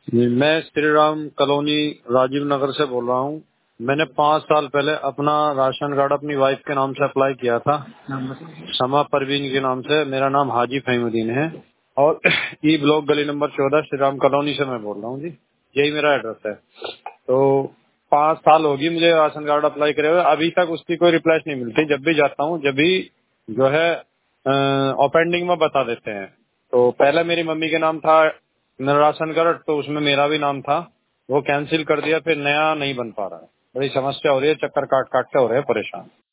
जी, मैं श्री राम कॉलोनी राजीव नगर से बोल रहा हूँ। मैंने 5 साल पहले अपना राशन कार्ड अपनी वाइफ के नाम से अप्लाई किया था, शमा परवीन के नाम से। मेरा नाम हाजी फहीमुद्दीन है और ई ब्लॉक गली नंबर 14 श्री राम कॉलोनी से मैं बोल रहा हूँ जी। यही मेरा एड्रेस है। तो 5 साल होगी मुझे राशन कार्ड अप्लाई करे हुए, अभी तक उसकी कोई रिप्लाई नहीं मिलती। जब भी जाता हूँ, जब भी जो है ओपेंडिंग में बता देते हैं। तो पहले मेरी मम्मी के नाम था मेरा राशन कार्ड, तो उसमें मेरा भी नाम था, वो कैंसिल कर दिया, फिर नया नहीं बन पा रहा है। बड़ी समस्या हो रही है, चक्कर काट काट के हो रहे हैं परेशान।